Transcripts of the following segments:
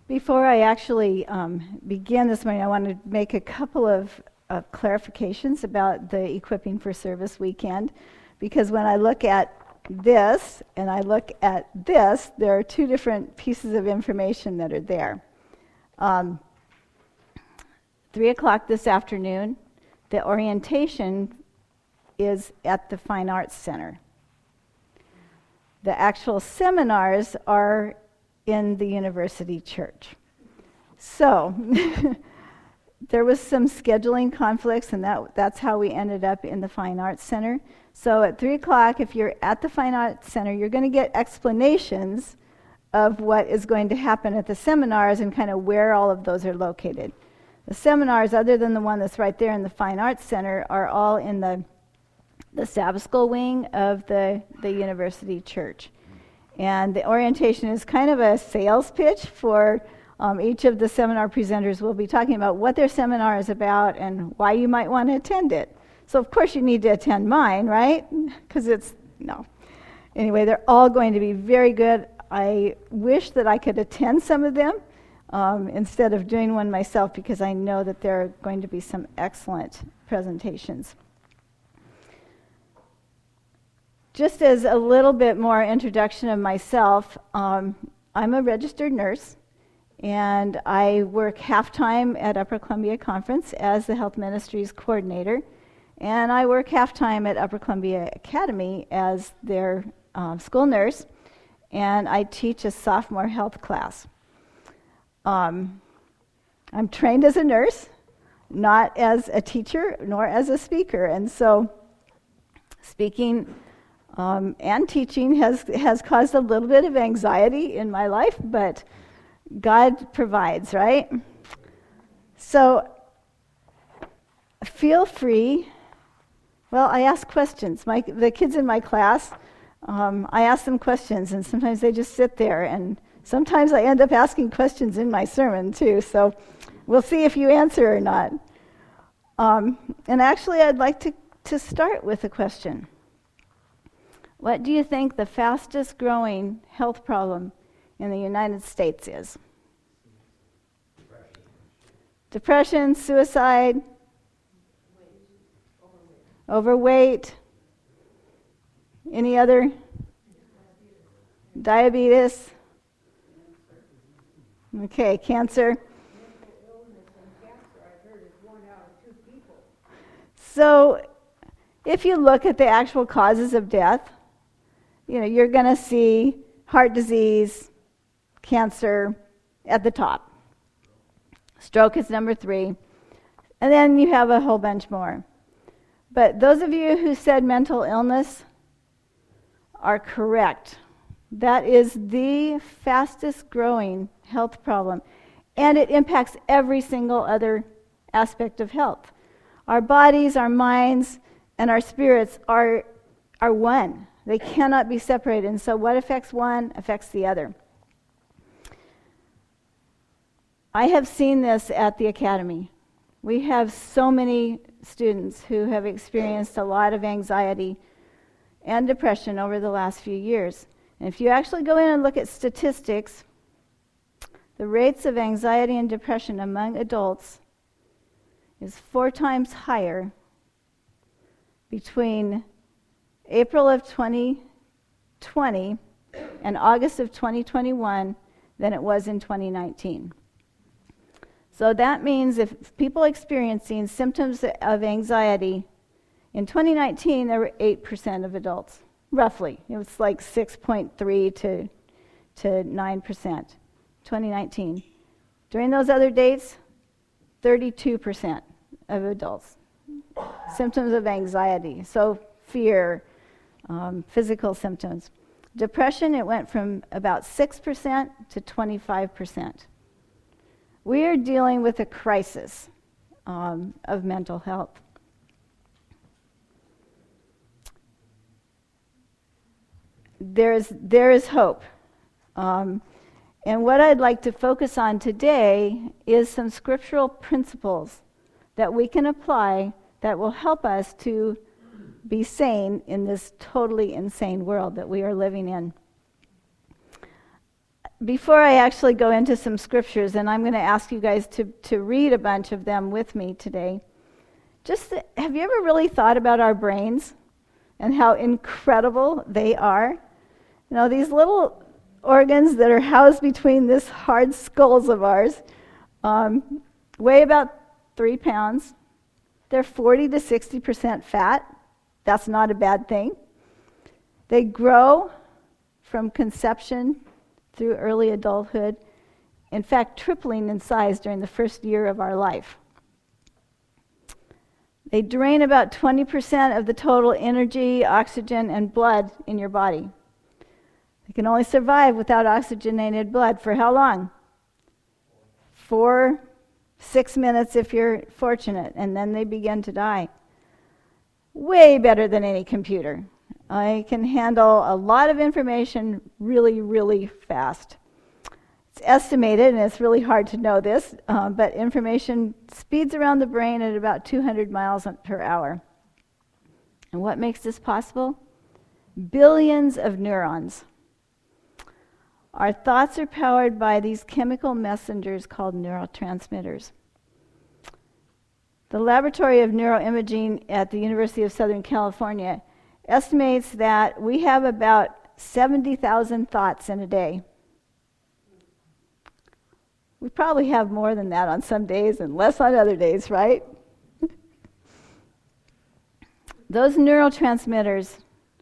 Before I actually begin this morning, I want to make a couple of clarifications about the Equipping for Service weekend, because when I look at this and I look at this, there are two different pieces of information that are there. 3 o'clock this afternoon, the orientation is at the Fine Arts Center. The actual seminars are in the University Church. So there was some scheduling conflicts, and that's how we ended up in the Fine Arts Center. So at 3 o'clock, if you're at the Fine Arts Center, you're going to get explanations of what is going to happen at the seminars and kind of where all of those are located. The seminars, other than the one that's right there in the Fine Arts Center, are all in the Sabbath School wing of the University Church. And the orientation is kind of a sales pitch for each of the seminar presenters. Will be talking about what their seminar is about and why you might want to attend it. So of course you need to attend mine, right? Because Anyway, they're all going to be very good. I wish that I could attend some of them instead of doing one myself, because I know that there are going to be some excellent presentations. Just as a little bit more introduction of myself, I'm a registered nurse, and I work half-time at Upper Columbia Conference as the Health Ministries Coordinator, and I work half-time at Upper Columbia Academy as their school nurse, and I teach a sophomore health class. I'm trained as a nurse, not as a teacher nor as a speaker, and so speaking and teaching has caused a little bit of anxiety in my life, but God provides, right? So feel free. Well, I ask questions. The kids in my class, I ask them questions, and sometimes they just sit there, and sometimes I end up asking questions in my sermon too, so we'll see if you answer or not. And actually, I'd like to start with a question. What do you think the fastest growing health problem in the United States is? Depression, suicide, overweight. Any other? Diabetes. Okay, cancer. So if you look at the actual causes of death, you're going to see heart disease, cancer at the top. Stroke is number 3. And then you have a whole bunch more. But those of you who said mental illness are correct. That is the fastest growing health problem. And it impacts every single other aspect of health. Our bodies, our minds, and our spirits are one. They cannot be separated. And so what affects one affects the other. I have seen this at the Academy. We have so many students who have experienced a lot of anxiety and depression over the last few years. And if you actually go in and look at statistics, the rates of anxiety and depression among adults is 4 times higher between April of 2020 and August of 2021 than it was in 2019. So that means if people experiencing symptoms of anxiety, in 2019 there were 8% of adults, roughly. It was like 6.3 to 9%, 2019. During those other dates, 32% of adults, symptoms of anxiety, so fear, physical symptoms. Depression, it went from about 6% to 25%. We are dealing with a crisis of mental health. There is hope. And what I'd like to focus on today is some scriptural principles that we can apply that will help us to be sane in this totally insane world that we are living in. before I actually go into some scriptures, and I'm going to ask you guys to read a bunch of them with me today, have you ever really thought about our brains and how incredible they are? You know, these little organs that are housed between this hard skulls of ours weigh about 3 pounds. They're 40 to 60% fat. That's not a bad thing. They grow from conception through early adulthood, in fact, tripling in size during the first year of our life. They drain about 20% of the total energy, oxygen, and blood in your body. They can only survive without oxygenated blood for how long? 4-6 minutes if you're fortunate, and then they begin to die. Way better than any computer. I can handle a lot of information really, really fast. It's estimated, and it's really hard to know this, but information speeds around the brain at about 200 miles per hour. And what makes this possible? Billions of neurons. Our thoughts are powered by these chemical messengers called neurotransmitters. The Laboratory of Neuroimaging at the University of Southern California estimates that we have about 70,000 thoughts in a day. We probably have more than that on some days and less on other days, right? Those neurotransmitters,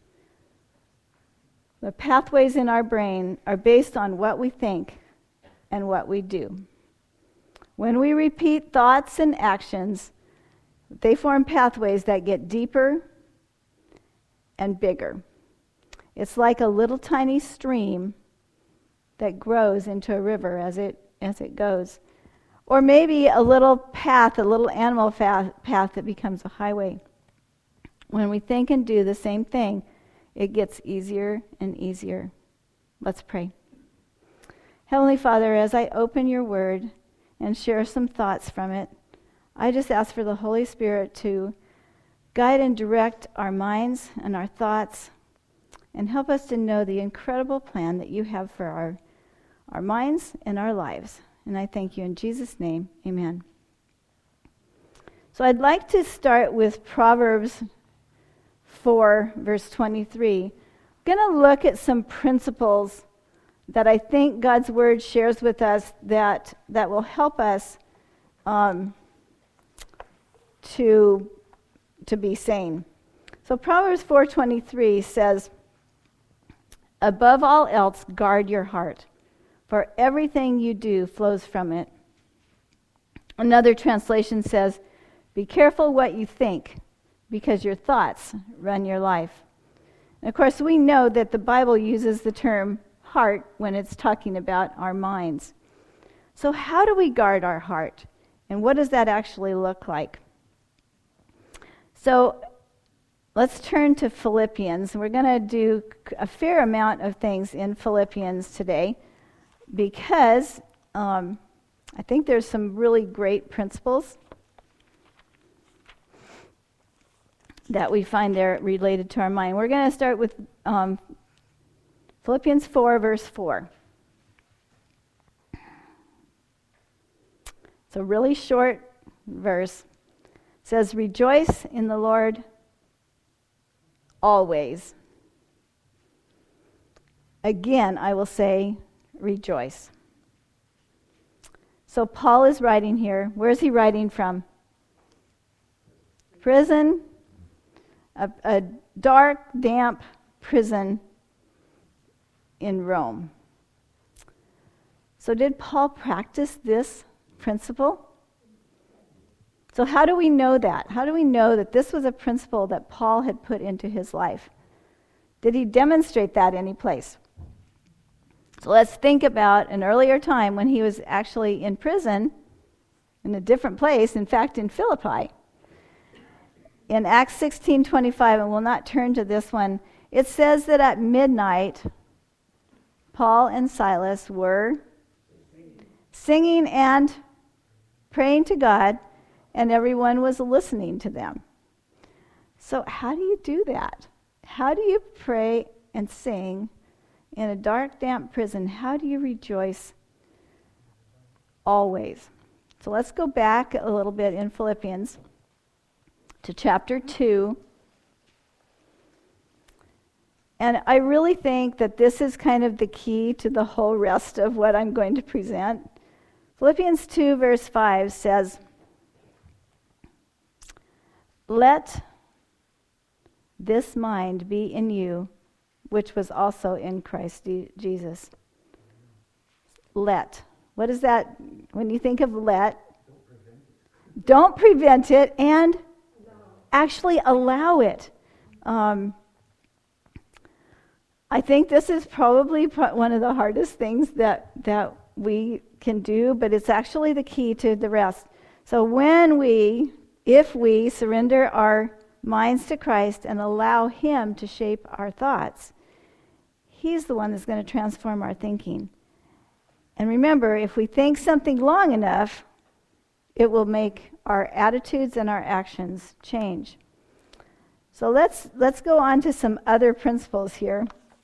the pathways in our brain, are based on what we think and what we do. When we repeat thoughts and actions, they form pathways that get deeper and bigger. It's like a little tiny stream that grows into a river as it goes. Or maybe a little path, a little animal path that becomes a highway. When we think and do the same thing, it gets easier and easier. Let's pray. Heavenly Father, as I open your word and share some thoughts from it, I just ask for the Holy Spirit to guide and direct our minds and our thoughts and help us to know the incredible plan that you have for our minds and our lives. And I thank you in Jesus' name. Amen. So I'd like to start with Proverbs 4, verse 23. I'm going to look at some principles that I think God's word shares with us that will help us to be sane. So Proverbs 4:23 says, "Above all else, guard your heart, for everything you do flows from it." Another translation says, "Be careful what you think, because your thoughts run your life." And of course, we know that the Bible uses the term heart when it's talking about our minds. So how do we guard our heart? And what does that actually look like? So let's turn to Philippians. We're going to do a fair amount of things in Philippians today because I think there's some really great principles that we find there related to our mind. We're going to start with Philippians 4, verse 4. It's a really short verse. It says, "Rejoice in the Lord always. Again, I will say, rejoice." So Paul is writing here. Where is he writing from? Prison. A dark, damp prison in Rome. So did Paul practice this principle? So how do we know that? How do we know that this was a principle that Paul had put into his life? Did he demonstrate that any place? So let's think about an earlier time when he was actually in prison in a different place, in fact in Philippi. In Acts 16:25, and we'll not turn to this one, it says that at midnight, Paul and Silas were singing and praying to God, and everyone was listening to them. So how do you do that? How do you pray and sing in a dark, damp prison, how do you rejoice always? So let's go back a little bit in Philippians to chapter 2. And I really think that this is kind of the key to the whole rest of what I'm going to present. Philippians 2 verse 5 says, "Let this mind be in you, which was also in Christ Jesus." Let. What is that? When you think of let, don't prevent it, and actually allow it. I think this is probably one of the hardest things that we can do, but it's actually the key to the rest. So if we surrender our minds to Christ and allow Him to shape our thoughts, He's the one that's going to transform our thinking. And remember, if we think something long enough, it will make our attitudes and our actions change. So let's go on to some other principles here.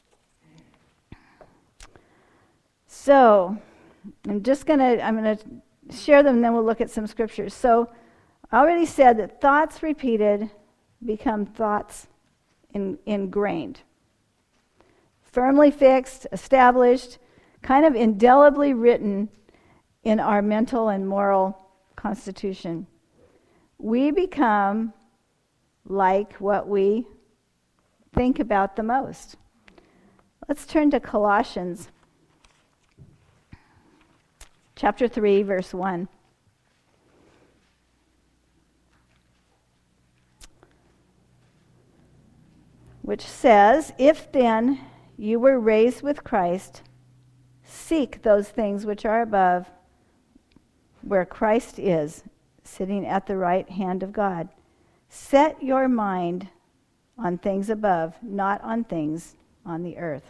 So I'm going to share them, and then we'll look at some scriptures. So I already said that thoughts repeated become thoughts ingrained. Firmly fixed, established, kind of indelibly written in our mental and moral constitution. We become like what we think about the most. Let's turn to Colossians chapter 3, verse 1. Which says, "If then you were raised with Christ, seek those things which are above, where Christ is, sitting at the right hand of God. Set your mind on things above, not on things on the earth."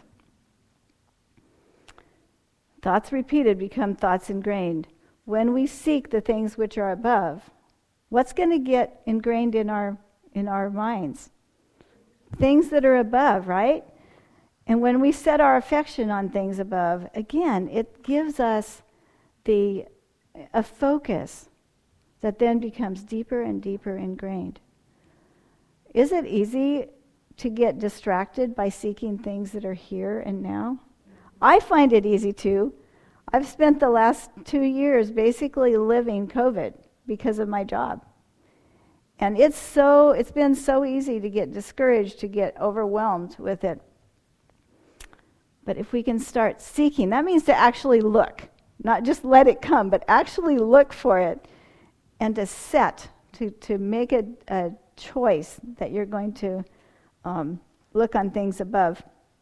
Thoughts repeated become thoughts ingrained. When we seek the things which are above, what's going to get ingrained in our minds? Things that are above, right? And when we set our affection on things above, again, it gives us a focus that then becomes deeper and deeper ingrained. Is it easy to get distracted by seeking things that are here and now? I find it easy to. I've spent the last 2 years basically living COVID because of my job. And it's been so easy to get discouraged, to get overwhelmed with it. But if we can start seeking, that means to actually look, not just let it come, but actually look for it, and to make a choice that you're going to look on things above.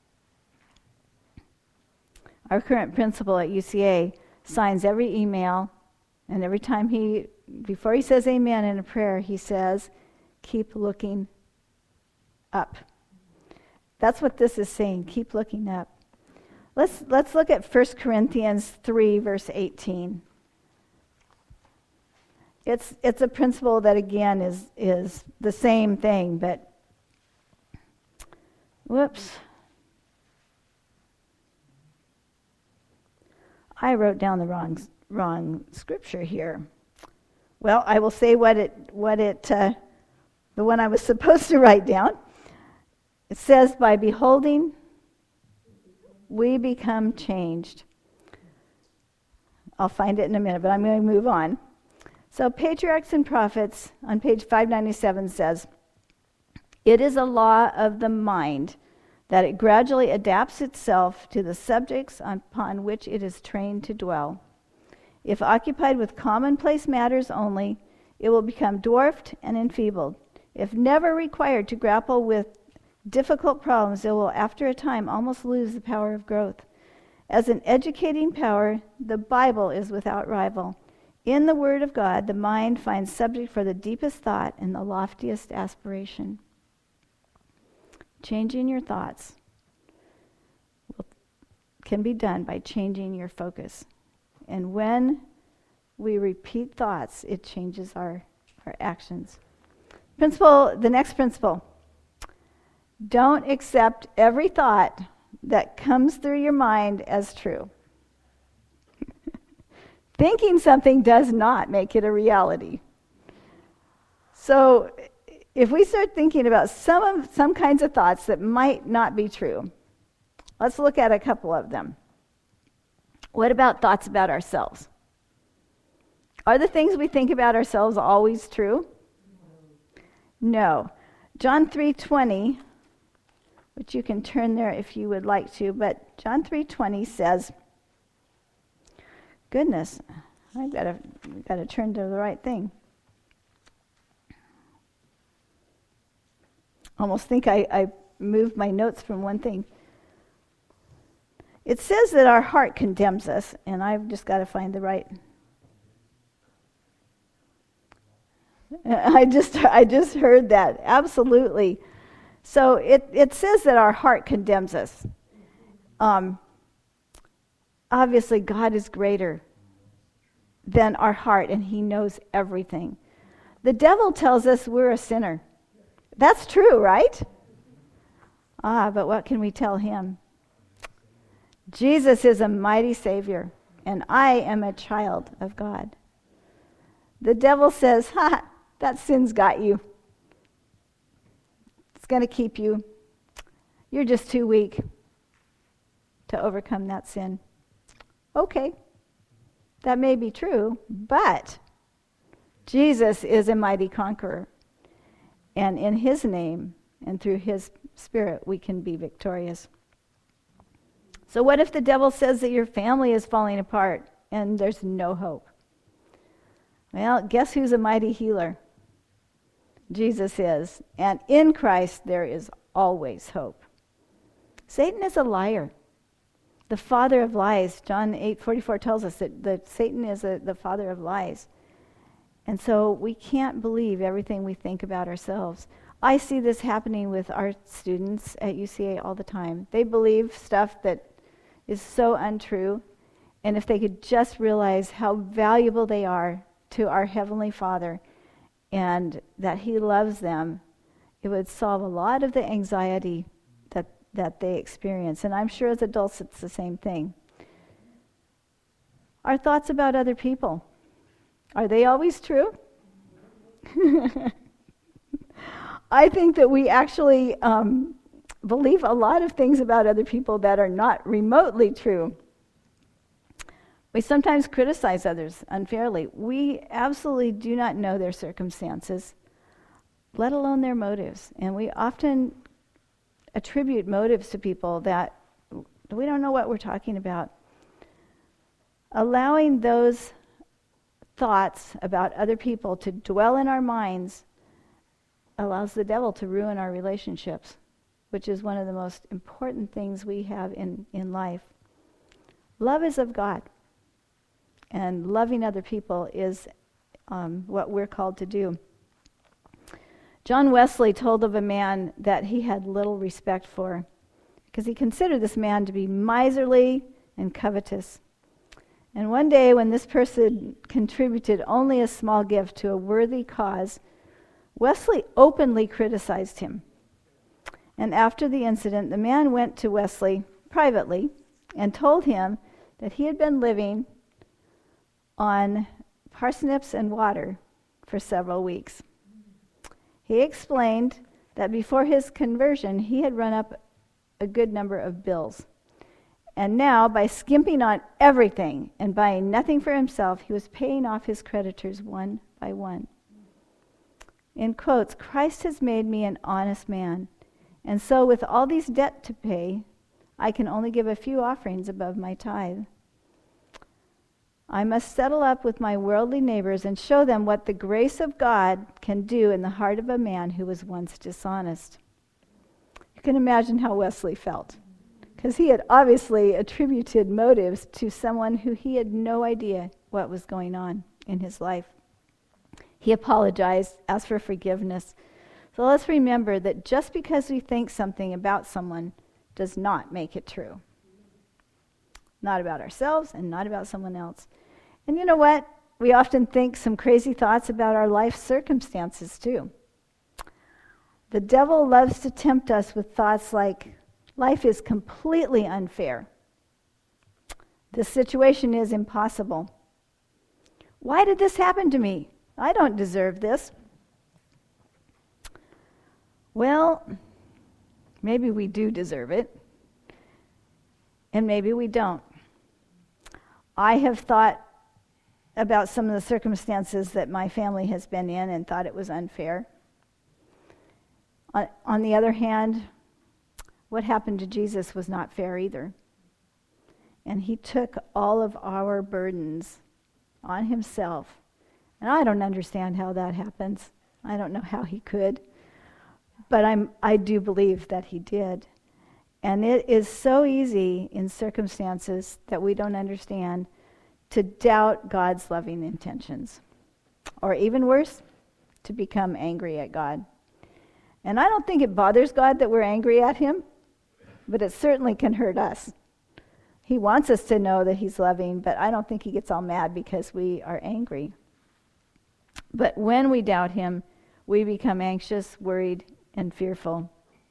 Our current principal at UCA signs every email, and every time before he says amen in a prayer, he says, "Keep looking up." That's what this is saying, keep looking up. Let's look at 1 Corinthians 3, verse 18. It's a principle that, again, is the same thing, but whoops. I wrote down the wrong scripture here. Well, I will say the one I was supposed to write down. It says, "By beholding, we become changed." I'll find it in a minute, but I'm going to move on. So Patriarchs and Prophets on page 597 says, "It is a law of the mind that it gradually adapts itself to the subjects upon which it is trained to dwell. If occupied with commonplace matters only, it will become dwarfed and enfeebled. If never required to grapple with difficult problems, it will after a time almost lose the power of growth. As an educating power, the Bible is without rival. In the Word of God, the mind finds subject for the deepest thought and the loftiest aspiration." Changing your thoughts can be done by changing your focus. And when we repeat thoughts, it changes our actions. The next principle. Don't accept every thought that comes through your mind as true. Thinking something does not make it a reality. So if we start thinking about some kinds of thoughts that might not be true, let's look at a couple of them. What about thoughts about ourselves? Are the things we think about ourselves always true? No. John 3:20, which you can turn there if you would like to, but John 3:20 says, goodness, I've got to turn to the right thing. Almost think I moved my notes from one thing. It says that our heart condemns us, and I've just got to find the right. I just heard that, absolutely. So it says that our heart condemns us. Obviously, God is greater than our heart, and he knows everything. The devil tells us we're a sinner. That's true, right? But what can we tell him? Jesus is a mighty Savior, and I am a child of God. The devil says, that sin's got you. It's going to keep you. You're just too weak to overcome that sin. Okay, that may be true, but Jesus is a mighty conqueror. And in his name and through his Spirit, we can be victorious. So what if the devil says that your family is falling apart and there's no hope? Well, guess who's a mighty healer? Jesus is. And in Christ, there is always hope. Satan is a liar, the father of lies. John 8:44 tells us that Satan is the father of lies. And so we can't believe everything we think about ourselves. I see this happening with our students at UCA all the time. They believe stuff that is so untrue. And if they could just realize how valuable they are to our Heavenly Father and that he loves them, it would solve a lot of the anxiety that they experience. And I'm sure as adults it's the same thing. Our thoughts about other people, are they always true? I think that we actually believe a lot of things about other people that are not remotely true. We sometimes criticize others unfairly. We absolutely do not know their circumstances, let alone their motives. And we often attribute motives to people that we don't know what we're talking about. Allowing those thoughts about other people to dwell in our minds allows the devil to ruin our relationships, which is one of the most important things we have in life. Love is of God, and loving other people is what we're called to do. John Wesley told of a man that he had little respect for because he considered this man to be miserly and covetous. And one day when this person contributed only a small gift to a worthy cause, Wesley openly criticized him. And after the incident, the man went to Wesley privately and told him that he had been living on parsnips and water for several weeks. He explained that before his conversion, he had run up a good number of bills. And now, by skimping on everything and buying nothing for himself, he was paying off his creditors one by one. In quotes, Christ has made me an honest man, and so with all these debt to pay, I can only give a few offerings above my tithe. I must settle up with my worldly neighbors and show them what the grace of God can do in the heart of a man who was once dishonest. You can imagine how Wesley felt, because he had obviously attributed motives to someone who he had no idea what was going on in his life. He apologized, asked for forgiveness. So let's remember that just because we think something about someone does not make it true. Not about ourselves and not about someone else. And you know what? We often think some crazy thoughts about our life circumstances too. The devil loves to tempt us with thoughts like, Life is completely unfair. This situation is impossible. Why did this happen to me? I don't deserve this. Well, maybe we do deserve it, and maybe we don't. I have thought about some of the circumstances that my family has been in and thought it was unfair. On the other hand, what happened to Jesus was not fair either. And he took all of our burdens on himself. And I don't understand how that happens. I don't know how he could. But I do believe that he did. And it is so easy in circumstances that we don't understand to doubt God's loving intentions. Or even worse, to become angry at God. And I don't think it bothers God that we're angry at him, but it certainly can hurt us. He wants us to know that he's loving, but I don't think he gets all mad because we are angry. But when we doubt him, we become anxious, worried, and fearful.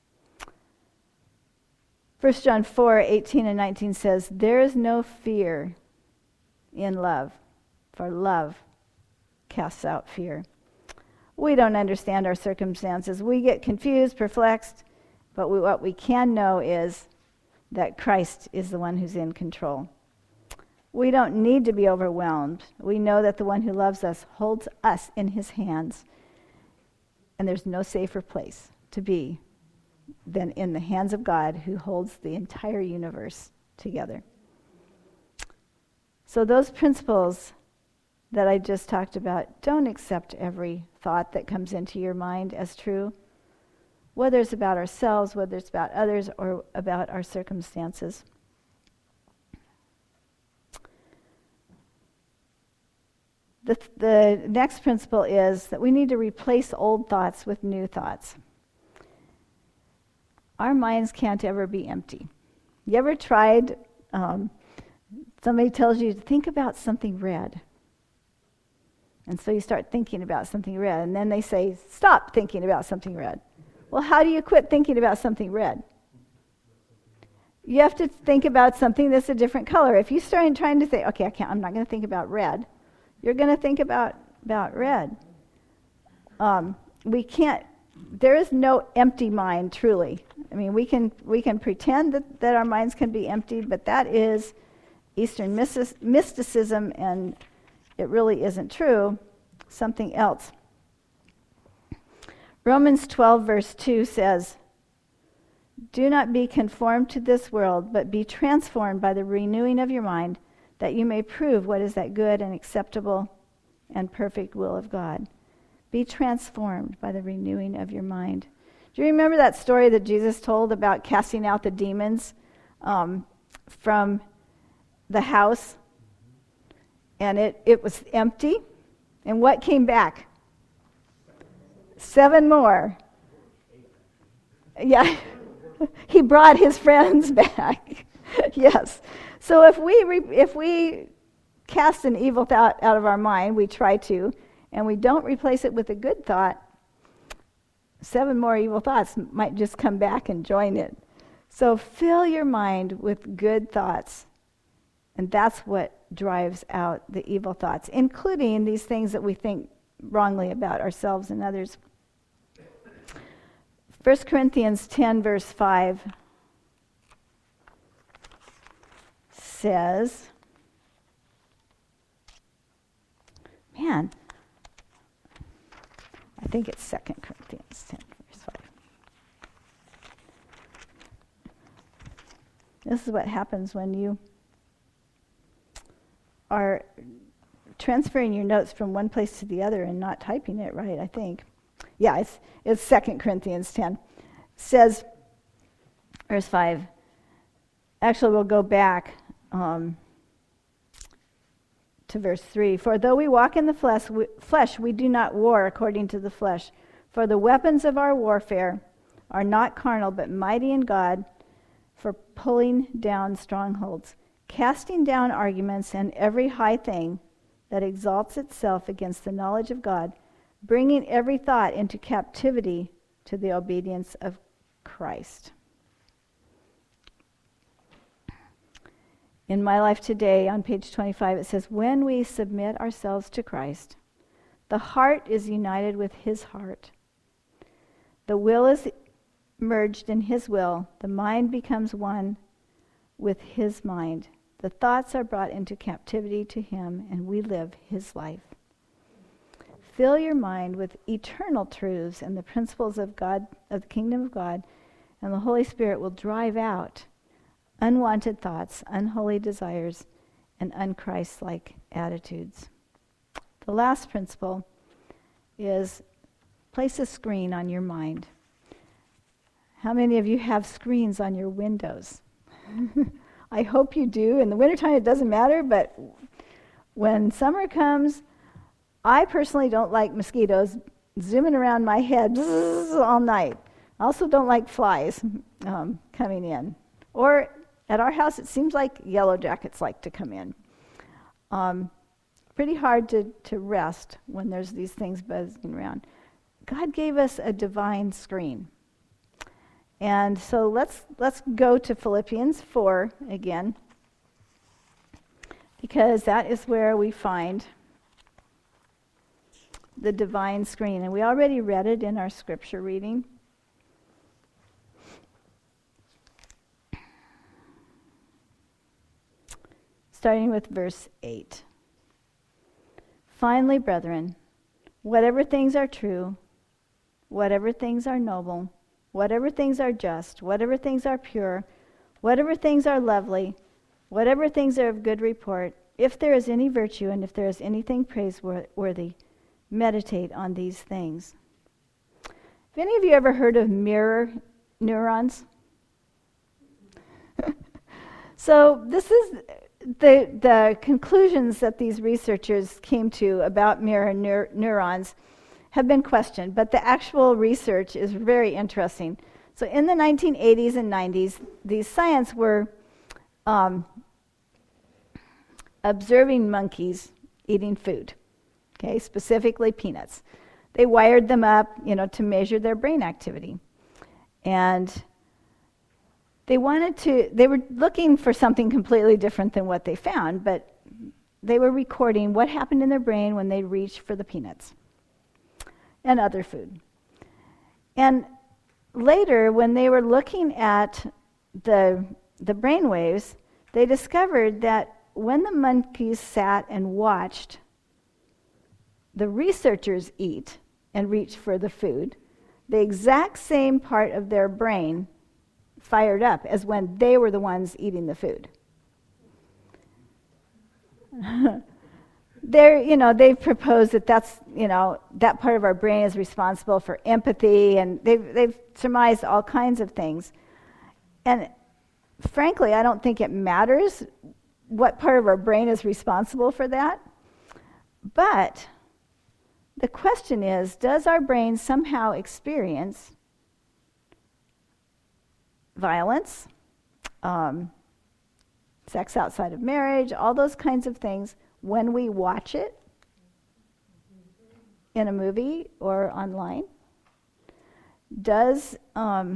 1 John 4:18 and 19 says, "There is no fear in love, for love casts out fear." We don't understand our circumstances. We get confused, perplexed, but what we can know is that Christ is the one who's in control. We don't need to be overwhelmed. We know that the one who loves us holds us in his hands, and there's no safer place to be than in the hands of God, who holds the entire universe together. So those principles that I just talked about, don't accept every thought that comes into your mind as true, whether it's about ourselves, whether it's about others, or about our circumstances. The next principle is that we need to replace old thoughts with new thoughts. Our minds can't ever be empty. You ever tried, somebody tells you to think about something red. And so you start thinking about something red, and then they say, stop thinking about something red. Well, how do you quit thinking about something red? You have to think about something that's a different color. If you start trying to say, okay, I'm not going to think about red, you're going to think about red. There is no empty mind, truly. I mean, we can pretend that our minds can be emptied, but that is Eastern mysticism, and it really isn't true. Something else. Romans 12, verse 2 says, "Do not be conformed to this world, but be transformed by the renewing of your mind, that you may prove what is that good and acceptable and perfect will of God." Be transformed by the renewing of your mind. Do you remember that story that Jesus told about casting out the demons from the house? And it was empty. And what came back? 7 more. Yeah. He brought his friends back. Yes. So if we cast an evil thought out of our mind, we try to, and we don't replace it with a good thought, 7 more evil thoughts might just come back and join it. So fill your mind with good thoughts, and that's what drives out the evil thoughts, including these things that we think wrongly about ourselves and others. 1 Corinthians 10, verse 5 says, I think it's 2 Corinthians 10, verse 5. This is what happens when you are transferring your notes from one place to the other and not typing it right, I think. Yeah, it's 2 Corinthians 10. It says, verse 5, actually we'll go back to verse 3. "For though we walk in the flesh, we do not war according to the flesh. For the weapons of our warfare are not carnal, but mighty in God for pulling down strongholds, casting down arguments and every high thing that exalts itself against the knowledge of God, bringing every thought into captivity to the obedience of Christ." In My Life Today, on page 25, it says, when we submit ourselves to Christ, the heart is united with his heart. The will is merged in his will. The mind becomes one with his mind. The thoughts are brought into captivity to him, and we live his life. Fill your mind with eternal truths and the principles of God, of the kingdom of God, and the Holy Spirit will drive out unwanted thoughts, unholy desires, and unchrist-like attitudes. The last principle is place a screen on your mind. How many of you have screens on your windows? I hope you do. In the wintertime, it doesn't matter, but when summer comes, I personally don't like mosquitoes zooming around my head all night. I also don't like flies coming in. Or at our house, it seems like yellow jackets like to come in. Pretty hard to rest when there's these things buzzing around. God gave us a divine screen. And so let's go to Philippians 4 again, because that is where we find the divine screen. And we already read it in our scripture reading. Starting with verse 8. Finally, brethren, whatever things are true, whatever things are noble, whatever things are just, whatever things are pure, whatever things are lovely, whatever things are of good report, if there is any virtue and if there is anything praiseworthy, meditate on these things. Have any of you ever heard of mirror neurons? So this is the conclusions that these researchers came to about mirror neurons have been questioned, but the actual research is very interesting. So in the 1980s and 90s, these scientists were observing monkeys eating food, okay, specifically peanuts. They wired them up, to measure their brain activity. And they were looking for something completely different than what they found, but they were recording what happened in their brain when they reached for the peanuts and other food. And later, when they were looking at the brain waves, they discovered that when the monkeys sat and watched the researchers eat and reach for the food, the exact same part of their brain fired up as when they were the ones eating the food. They've proposed that that's, that part of our brain is responsible for empathy, and they've surmised all kinds of things. And frankly, I don't think it matters what part of our brain is responsible for that. But the question is, does our brain somehow experience violence, sex outside of marriage, all those kinds of things when we watch it in a movie or online? Does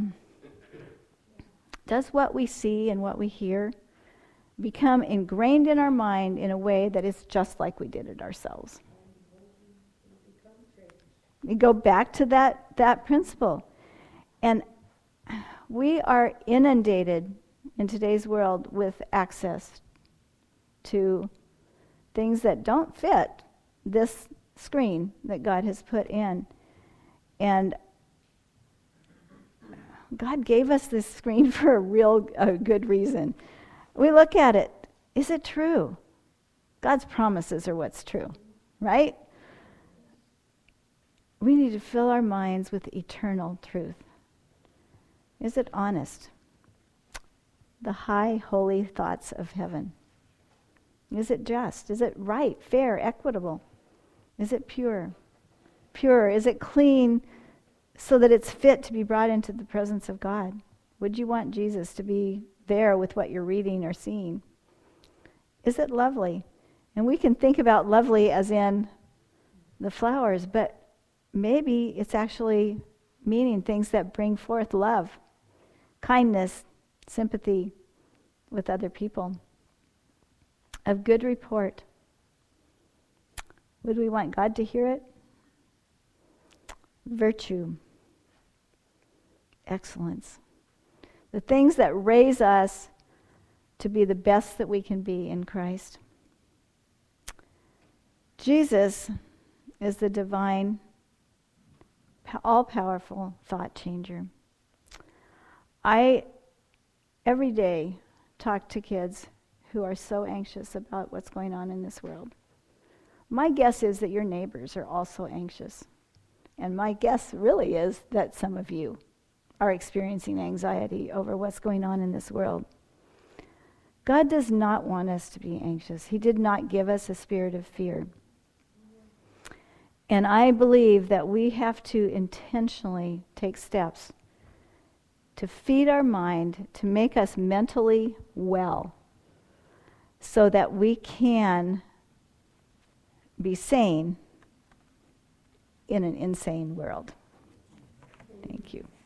what we see and what we hear become ingrained in our mind in a way that is just like we did it ourselves? We go back to that principle. And we are inundated in today's world with access to things that don't fit this screen that God has put in. And God gave us this screen for a good reason. We look at it. Is it true? God's promises are what's true, right? We need to fill our minds with eternal truth. Is it honest? The high, holy thoughts of heaven. Is it just? Is it right, fair, equitable? Is it pure? Pure. Is it clean so that it's fit to be brought into the presence of God? Would you want Jesus to be there with what you're reading or seeing? Is it lovely? And we can think about lovely as in the flowers, but maybe it's actually meaning things that bring forth love, kindness, sympathy with other people. of good report. Would we want God to hear it? Virtue, excellence, the things that raise us to be the best that we can be in Christ. Jesus is the divine, all-powerful thought changer. I, every day, talk to kids who are so anxious about what's going on in this world. My guess is that your neighbors are also anxious. And my guess really is that some of you are experiencing anxiety over what's going on in this world. God does not want us to be anxious. He did not give us a spirit of fear. And I believe that we have to intentionally take steps to feed our mind, to make us mentally well, so that we can be sane in an insane world. Thank you.